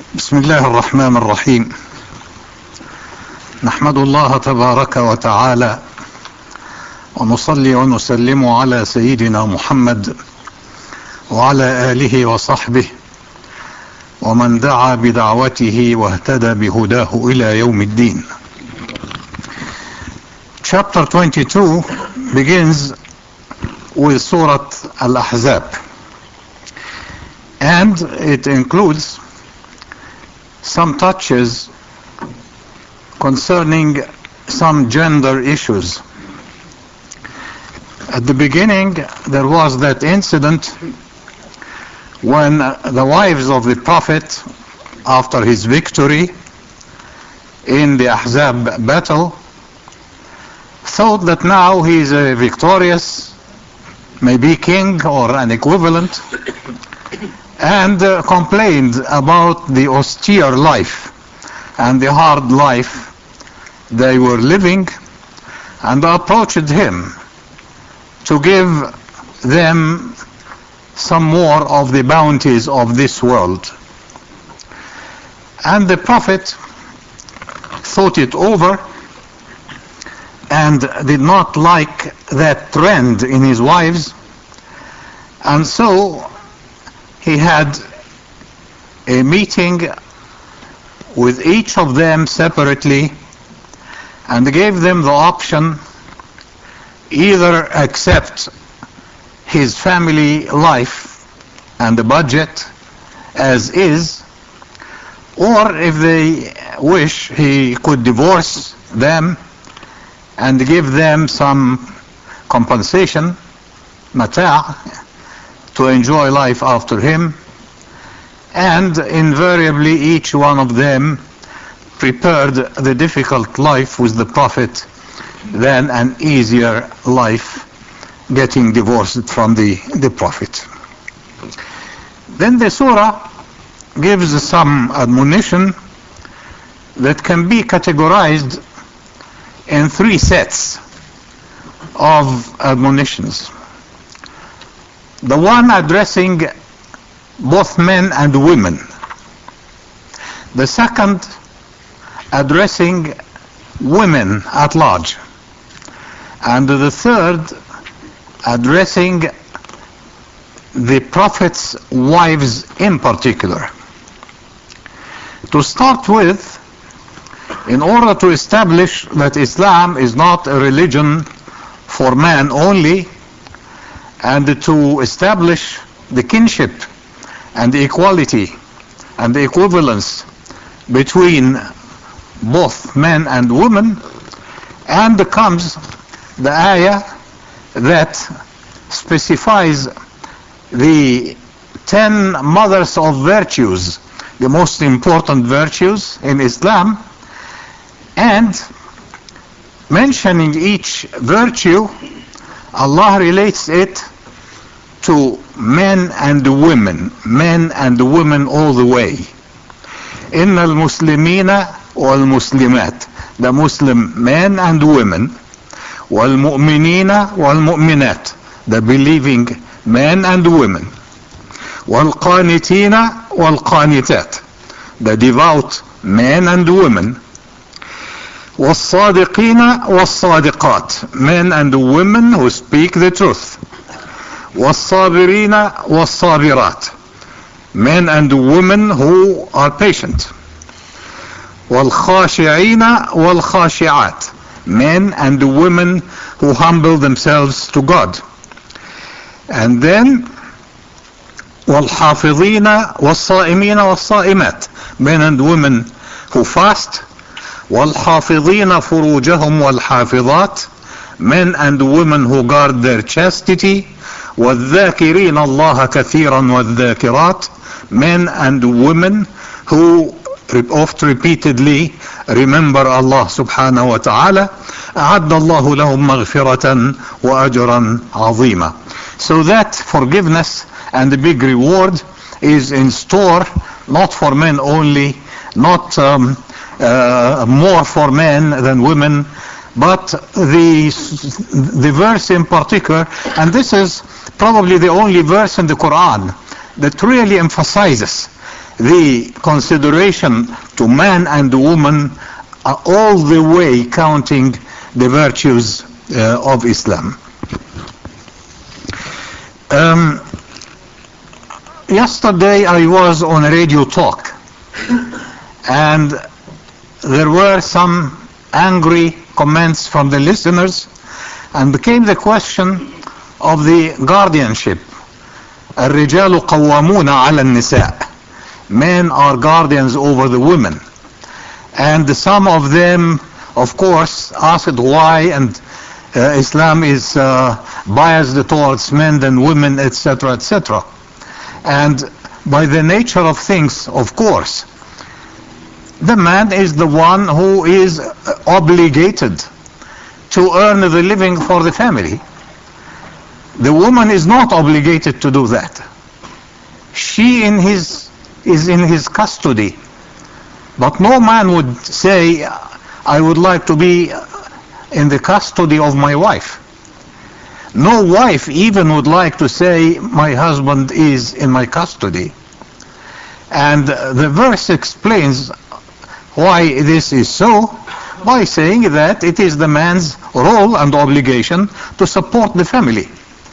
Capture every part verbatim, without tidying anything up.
بسم الله الرحمن الرحيم. نحمد الله تبارك وتعالى ونصلي ونسلم على سيدنا محمد وعلى آله وصحبه ومن دعا بدعوته واهتدى بهداه إلى يوم الدين. Chapter twenty-two begins with Surah Al-Ahzab, and it includes some touches concerning some gender issues. At the beginning, there was that incident when the wives of the Prophet, after his victory in the Ahzab battle, thought that now he is a victorious, maybe king or an equivalent, and uh, complained about the austere life and the hard life they were living, and approached him to give them some more of the bounties of this world. And the Prophet thought it over and did not like that trend in his wives, and so he had a meeting with each of them separately and gave them the option: either accept his family life and the budget as is, or if they wish, he could divorce them and give them some compensation, mata', to enjoy life after him. And invariably each one of them prepared the difficult life with the Prophet than an easier life getting divorced from the, the Prophet. Then the surah gives some admonition that can be categorized in three sets of admonitions. The one addressing both men and women. The second addressing women at large. And the third addressing the Prophet's wives in particular. To start with, in order to establish that Islam is not a religion for man only, and to establish the kinship and the equality and the equivalence between both men and women, and comes the ayah that specifies the ten mothers of virtues, the most important virtues in Islam, and mentioning each virtue, Allah relates it to men and women, men and women all the way. Inna al-muslimina wal-muslimat, the Muslim men and women, wal-mu'minina wal-mu'minat, the believing men and women, wal-qanitina wal-qanitat, the devout men and women, was-sadiqina was-sadiqat, men and women who speak the truth, was-sabirina was-sabirat, men and women who are patient, wal-khashi'ina wal-khashi'at, men and women who humble themselves to God. And then wal-hafidhina was-sa'imina was-sa'imat, men and women who fast, wal-hafidhina furujahum wal-hafidhat, men and women who guard their chastity, وَالذَّاكِرِينَ اللَّهَ كَثِيرًا وَالذَّاكِرَاتِ, men and women who oft repeatedly remember Allah subhanahu wa ta'ala. أَعَدَّ اللَّهُ لَهُمْ مَغْفِرَةً وَأَجْرًا عَظِيمًا. So that forgiveness and the big reward is in store, not for men only, not um, uh, more for men than women, but the the verse in particular, and this is probably the only verse in the Quran that really emphasizes the consideration to man and woman are all the way counting the virtues uh, of Islam. Um, yesterday I was on a radio talk, and there were some angry comments from the listeners, and became the question of the guardianship. الرجال قوامون على النساء. Men are guardians over the women. And some of them, of course, asked why, and uh, Islam is uh, biased towards men than women, et cetera, et cetera. And by the nature of things, of course, the man is the one who is obligated to earn the living for the family. The woman is not obligated to do that. She in his, is in his custody. But no man would say, I would like to be in the custody of my wife. No wife even would like to say, my husband is in my custody. And the verse explains why this is so by saying that it is the man's role and obligation to support the family.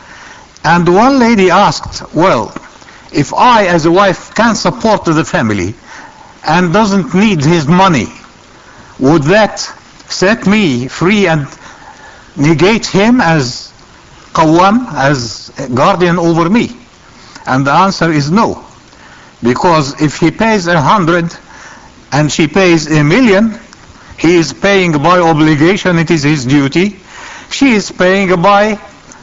And one lady asked, well, if I as a wife can support the family and doesn't need his money, would that set me free and negate him as qawwam, as guardian over me? And the answer is no. Because if he pays a hundred and she pays a million, he is paying by obligation, it is his duty. She is paying by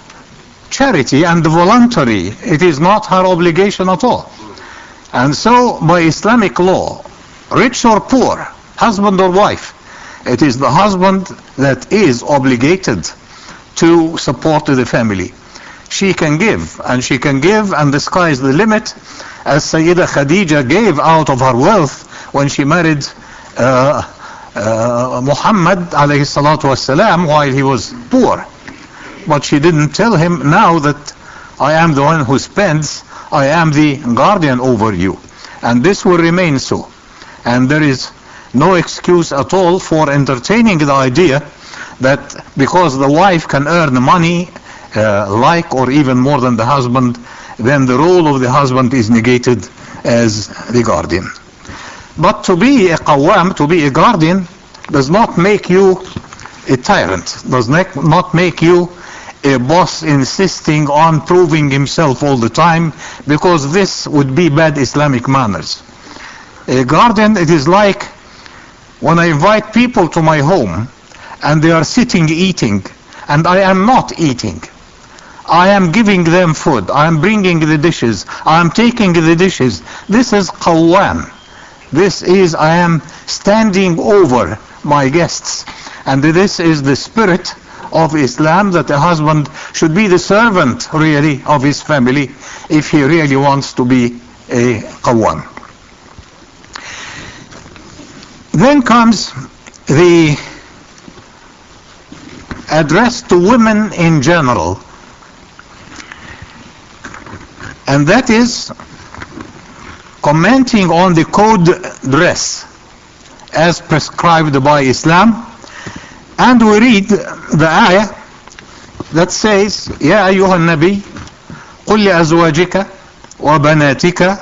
charity and voluntary. It is not her obligation at all. And so by Islamic law, rich or poor, husband or wife, it is the husband that is obligated to support the family. She can give, and she can give, and the sky is the limit, as Sayyidah Khadija gave out of her wealth when she married uh, uh, Muhammad alayhi salatu wasalam while he was poor. But she didn't tell him, now that I am the one who spends, I am the guardian over you. And this will remain so. And there is no excuse at all for entertaining the idea that because the wife can earn money uh, like or even more than the husband, then the role of the husband is negated as the guardian. But to be a qawwam, to be a guardian, does not make you a tyrant, does not make you a boss insisting on proving himself all the time, because this would be bad Islamic manners. A guardian, it is like when I invite people to my home and they are sitting eating and I am not eating. I am giving them food, I am bringing the dishes, I am taking the dishes. This is qawwam. This is, I am standing over my guests. And this is the spirit of Islam, that a husband should be the servant really of his family if he really wants to be a qawwam. Then comes the address to women in general, and that is commenting on the code dress as prescribed by Islam. And we read the ayah that says, يا أيها النبي قل لأزواجك وبناتك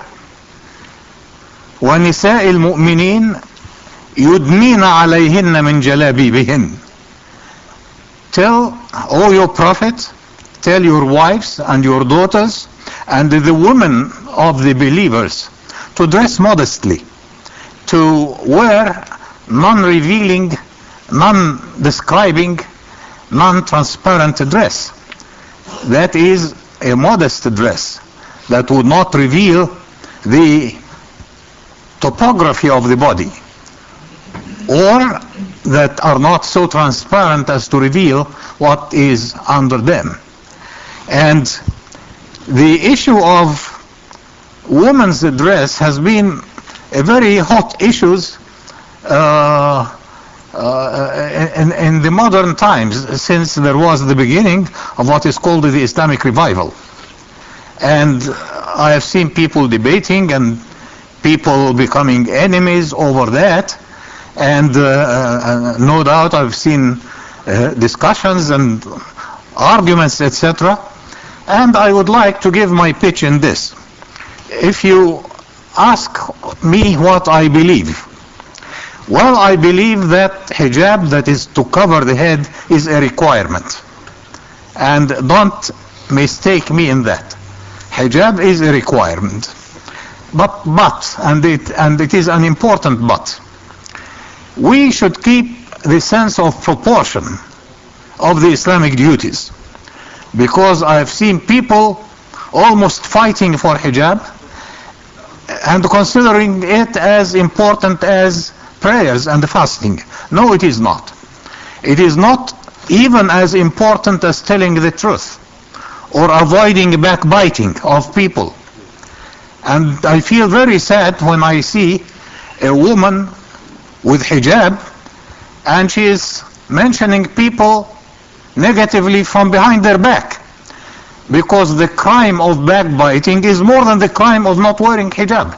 ونساء المؤمنين يدنين عليهن من جلابيبهن. Tell, O your prophet, tell your wives and your daughters and the women of the believers to dress modestly, to wear non-revealing, non-describing, non-transparent dress. That is a modest dress that would not reveal the topography of the body, or that are not so transparent as to reveal what is under them. And the issue of women's dress has been a very hot issue uh, uh, in, in the modern times, since there was the beginning of what is called the Islamic revival. And I have seen people debating and people becoming enemies over that. And uh, uh, no doubt I've seen uh, discussions and arguments, et cetera. And I would like to give my pitch in this. If you ask me what I believe, well, I believe that hijab, that is to cover the head, is a requirement. And don't mistake me in that. Hijab is a requirement. But, but, and it, and it is an important but, we should keep the sense of proportion of the Islamic duties. Because I've seen people almost fighting for hijab and considering it as important as prayers and fasting. No, it is not. It is not even as important as telling the truth or avoiding backbiting of people. And I feel very sad when I see a woman with hijab and she is mentioning people negatively from behind their back, because the crime of backbiting is more than the crime of not wearing hijab.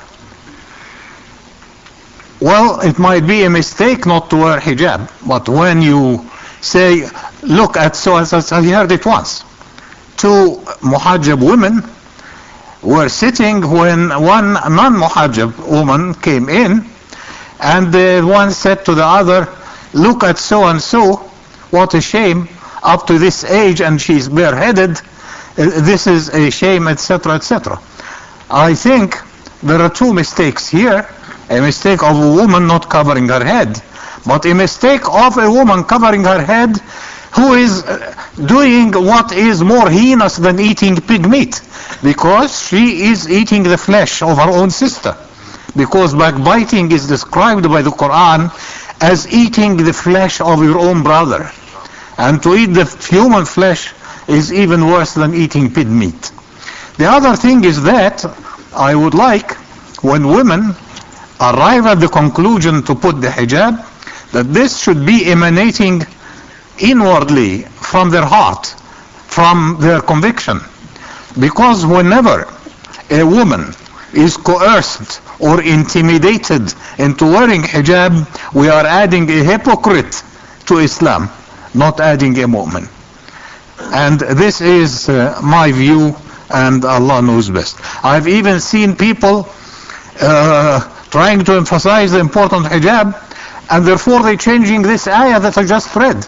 Well, it might be a mistake not to wear hijab, but when you say, look at, so as I heard it once, two muhajjab women were sitting when one non-muhajjab woman came in, and the one said to the other, look at so and so, what a shame, up to this age and she's bareheaded, this is a shame, et cetera, et cetera. I think there are two mistakes here. A mistake of a woman not covering her head, but a mistake of a woman covering her head who is doing what is more heinous than eating pig meat, because she is eating the flesh of her own sister. Because backbiting is described by the Quran as eating the flesh of your own brother. And to eat the human flesh is even worse than eating pig meat. The other thing is that I would like, when women arrive at the conclusion to put the hijab, that this should be emanating inwardly from their heart, from their conviction. Because whenever a woman is coerced or intimidated into wearing hijab, we are adding a hypocrite to Islam, not adding a mu'min. And this is uh, my view, and Allah knows best. I've even seen people uh, trying to emphasize the importance of hijab, and therefore they're changing this ayah that I just read.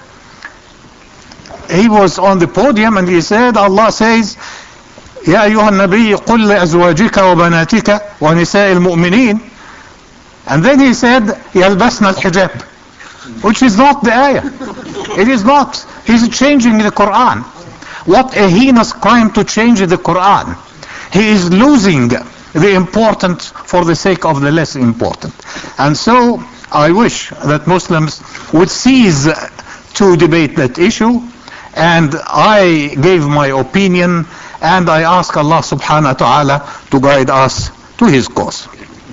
He was on the podium and he said, Allah says, يا أيها النبي قل لأزواجك وبناتك ونساء المؤمنين, and then he said يلبسن الحجاب, which is not the ayah. It is not. He's changing the Quran. What a heinous crime to change the Quran. He is losing the important for the sake of the less important. And so I wish that Muslims would cease to debate that issue, and I gave my opinion, and I ask Allah subhanahu wa ta'ala to guide us to his cause.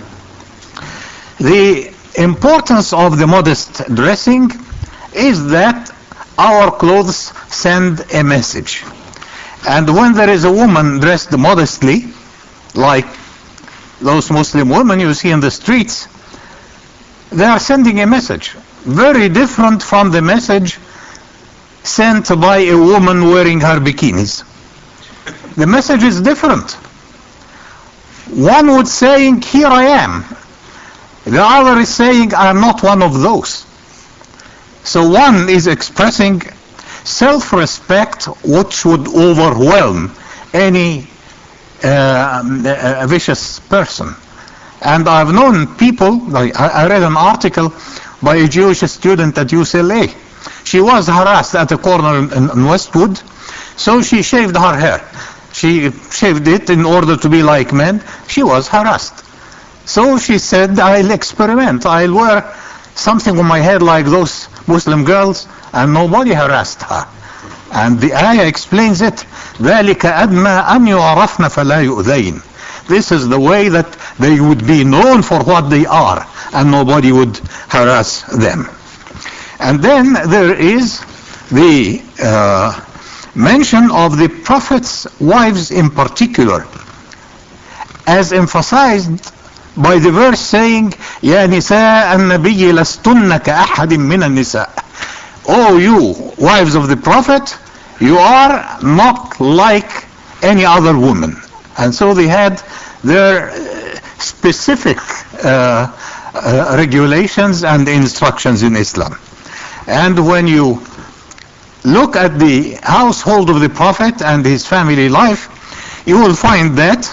The importance of the modest dressing is that our clothes send a message. And when there is a woman dressed modestly, like those Muslim women you see in the streets, they are sending a message very different from the message sent by a woman wearing her bikinis. The message is different. One would saying, here I am. The other is saying, I am not one of those. So one is expressing self-respect which would overwhelm any uh, a vicious person. And I've known people, like I read an article by a Jewish student at U C L A. She was harassed at a corner in, in Westwood, so she shaved her hair. She shaved it in order to be like men. She was harassed. So she said, I'll experiment. I'll wear something on my head like those Muslim girls, and nobody harassed her. And the ayah explains it. ذَلِكَ أَدْنَى أَنْ يُعْرَفْنَ فَلَا يُؤْذَيْنَ. This is the way that they would be known for what they are, and nobody would harass them. And then there is the uh, mention of the Prophet's wives in particular, as emphasized by the verse saying, يا نساء النبي لستن كأحد من النساء. Oh, you wives of the prophet, you are not like any other woman. And so they had their specific uh, uh, regulations and instructions in Islam. And when you look at the household of the prophet and his family life, you will find that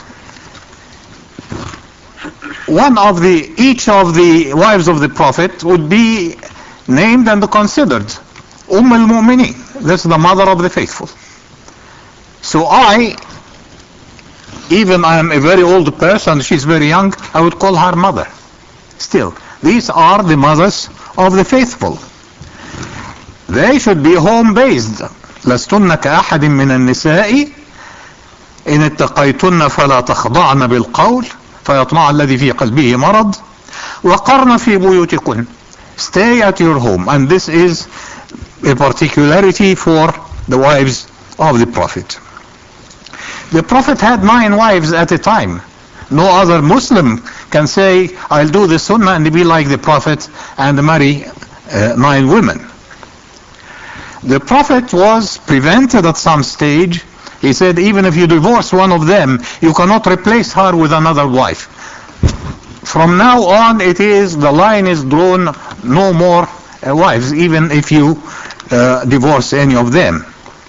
one of the each of the wives of the prophet would be named and considered Umm al-Mu'mineen. That's the mother of the faithful. So I, even I am a very old person, she's very young, I would call her mother. Still, these are the mothers of the faithful. They should be home-based. لستن كأحد من النساء إن اتقيتن فلا تخضعن بالقول فيطمع الذي في قلبه مرض وقرن في بيوتكن. Stay at your home. And this is a particularity for the wives of the prophet. The prophet had nine wives at a time. No other Muslim can say, I'll do the sunnah and be like the prophet and marry uh, nine women. The prophet was prevented at some stage. He said, even if you divorce one of them, you cannot replace her with another wife. From now on, it is, the line is drawn, no more uh, wives, even if you uh, divorce any of them.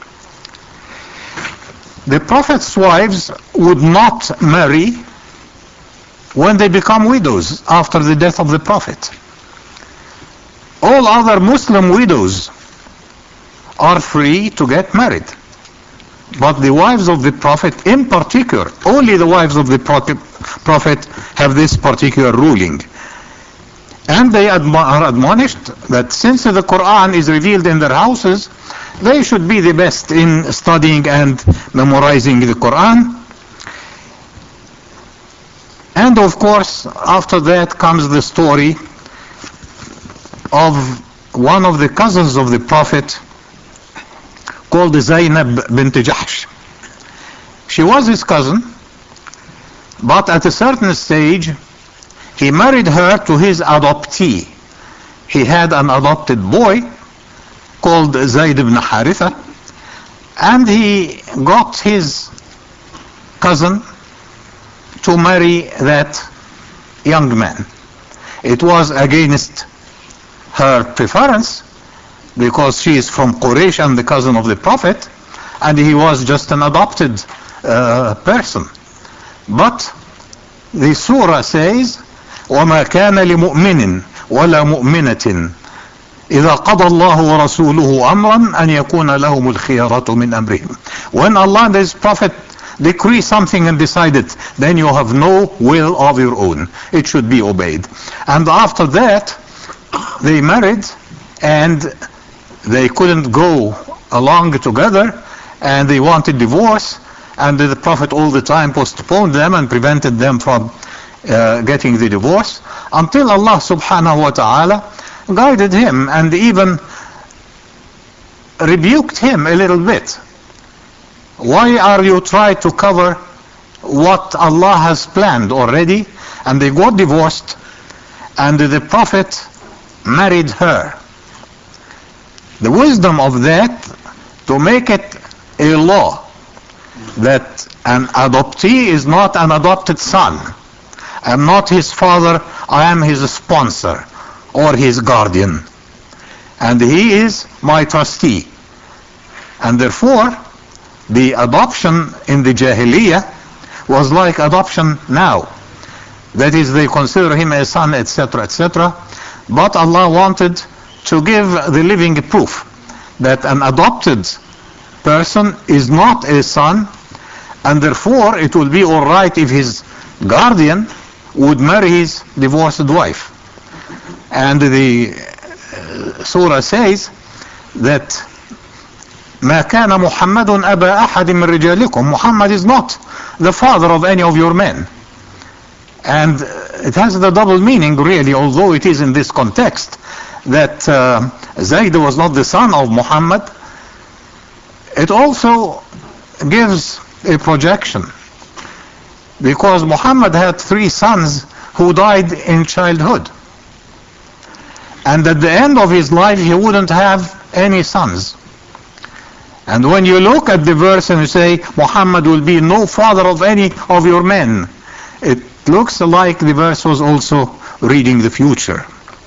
The prophet's wives would not marry when they become widows after the death of the prophet. All other Muslim widows are free to get married. But the wives of the prophet in particular, only the wives of the prophet have this particular ruling. And they admo- are admonished that since the Quran is revealed in their houses, they should be the best in studying and memorizing the Quran. And of course, after that comes the story of one of the cousins of the prophet called Zainab bint Jahsh. She was his cousin, but at a certain stage, he married her to his adoptee. He had an adopted boy called Zayd ibn Haritha, and he got his cousin to marry that young man. It was against her preference, because she is from Quraysh and the cousin of the prophet, and he was just an adopted uh, person. But the surah says, وَمَا كَانَ لِمُؤْمِنٍ وَلَا مُؤْمِنَةٍ إِذَا قَضَى اللَّهُ وَرَسُولُهُ أَمْرًا أَنْ يَكُونَ لَهُمُ الْخِيَرَةُ مِنْ أَمْرِهِمْ. When Allah and his prophet decree something and decide it, then you have no will of your own. It should be obeyed. And after that, they married, and they couldn't go along together, and they wanted divorce, and the prophet all the time postponed them and prevented them from uh, getting the divorce, until Allah subhanahu wa ta'ala guided him and even rebuked him a little bit. Why are you trying to cover what Allah has planned already? And they got divorced, and the prophet married her. The wisdom of that, to make it a law that an adoptee is not an adopted son. I am not his father, I am his sponsor or his guardian. And he is my trustee. And therefore, the adoption in the Jahiliyyah was like adoption now. That is, they consider him a son, et cetera, et cetera. But Allah wanted to give the living proof that an adopted person is not a son, and therefore it will be all right if his guardian would marry his divorced wife. And the uh, surah says that ما كان محمد أبا أحد من رجالكم. Muhammad is not the father of any of your men. And it has the double meaning really, although it is in this context that uh, Zayd was not the son of Muhammad. It also gives a projection, because Muhammad had three sons who died in childhood. And at the end of his life, he wouldn't have any sons. And when you look at the verse and you say, Muhammad will be no father of any of your men, it looks like the verse was also reading the future.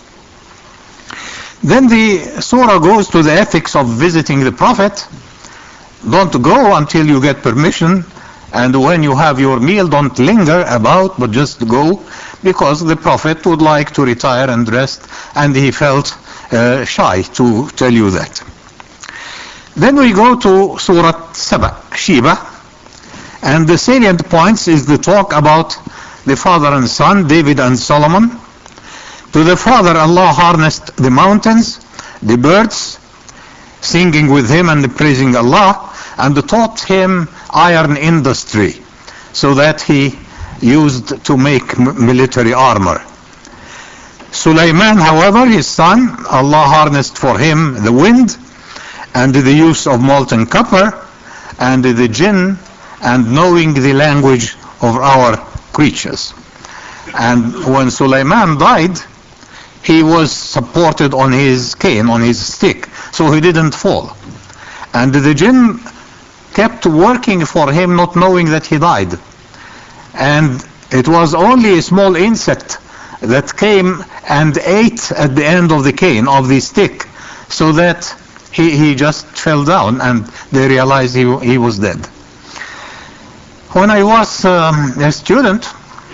Then the surah goes to the ethics of visiting the Prophet. Don't go until you get permission, and when you have your meal, don't linger about, but just go, because the Prophet would like to retire and rest, and he felt uh, shy to tell you that. Then we go to Surah Saba, Sheba, and the salient points is the talk about the father and son, David and Solomon. To the father, Allah harnessed the mountains, the birds, singing with him and praising Allah, and taught him iron industry, so that he used to make military armor. Sulaiman, however, his son, Allah harnessed for him the wind, and the use of molten copper, and the jinn, and knowing the language of our creatures. And when Sulaiman died, he was supported on his cane, on his stick, so he didn't fall. And the jinn kept working for him, not knowing that he died. And it was only a small insect that came and ate at the end of the cane, of the stick, so that he, he just fell down, and they realized he, he was dead. When I was um, a student,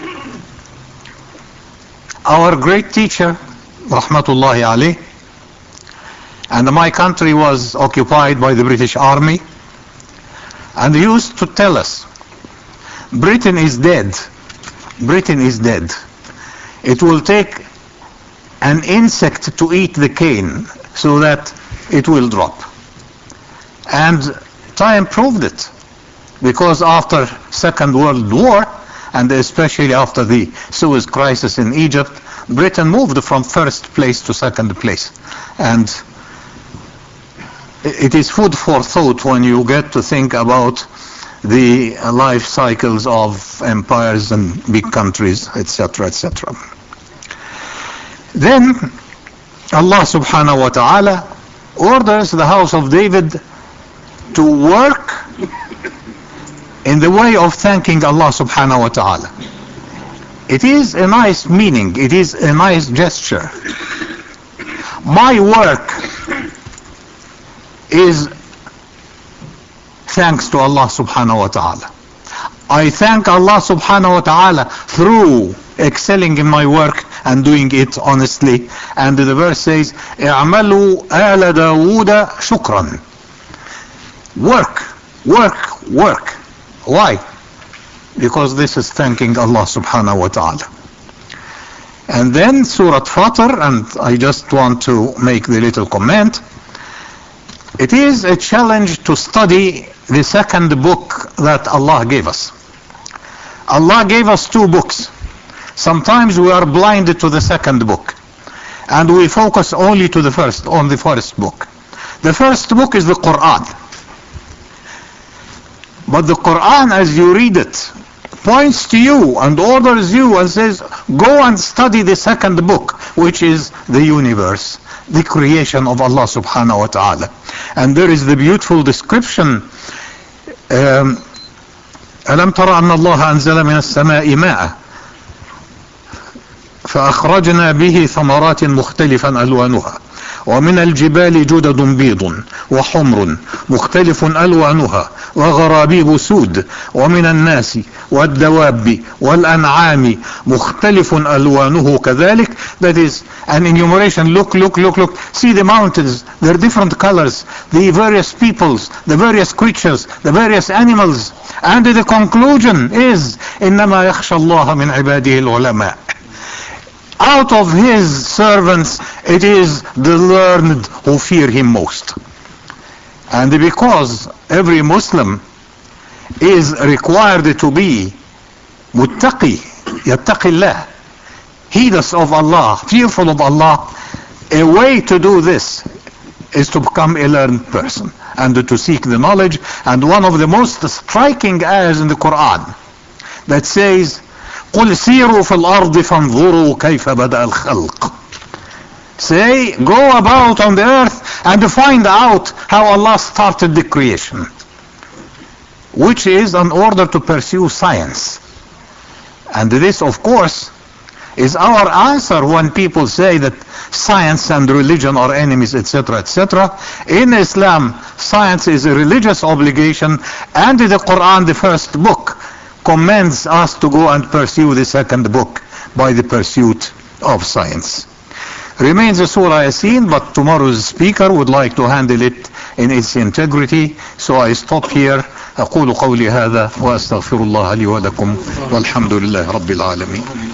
our great teacher, Rahmatullahi alayh, and my country was occupied by the British Army, and he used to tell us, Britain is dead. Britain is dead. It will take an insect to eat the cane so that it will drop. And time proved it, because after Second World War, and especially after the Suez Crisis in Egypt, Britain moved from first place to second place. And it is food for thought when you get to think about the life cycles of empires and big countries, et cetera, et cetera. Then Allah subhanahu wa ta'ala orders the house of David to work in the way of thanking Allah subhanahu wa ta'ala. It is a nice meaning, it is a nice gesture. My work is thanks to Allah subhanahu wa ta'ala. I thank Allah subhanahu wa ta'ala through excelling in my work and doing it honestly. And the verse says, اعملوا آل داود شكرا. Work, work, work. Why? Because this is thanking Allah subhanahu wa ta'ala. And then Surah Fatir, and I just want to make the little comment. It is a challenge to study the second book that Allah gave us. Allah gave us two books. Sometimes we are blinded to the second book, and we focus only to the first, on the first book. The first book is the Quran. But the Quran, as you read it, points to you and orders you and says, go and study the second book, which is the universe, the creation of Allah subhanahu wa ta'ala. And there is the beautiful description, um, ألم ترى أن الله أنزل من السماء ماء فأخرجنا به ثمرات مختلفا ألوانها ومن الجبال جدد بيض وحمر مختلف ألوانها وغرابيب سود ومن الناس والدواب والأنعام مختلف ألوانه كذلك. That is an enumeration. Look, look, look, look. See the mountains, their different colors, the various peoples, the various creatures, the various animals. And the conclusion is إنما يخشى الله من عباده العلماء. Out of his servants, it is the learned who fear him most. And because every Muslim is required to be muttaqi, yattaqillah, heedless of Allah, fearful of Allah, a way to do this is to become a learned person and to seek the knowledge. And one of the most striking ayahs in the Quran that says, قل سيروا في الأرض فانظروا كيف بدأ الخلق. Say, go about on the earth and find out how Allah started the creation, which is in order to pursue science. And this, of course, is our answer when people say that science and religion are enemies, et cetera, et cetera. In Islam, science is a religious obligation, and the Quran, the first book, commands us to go and pursue the second book by the pursuit of science. Remains the Surah Yasin, but tomorrow's speaker would like to handle it in its integrity, so I stop here. أقول قولي هذا وأستغفر الله لي ولكم والحمد لله رب العالمين.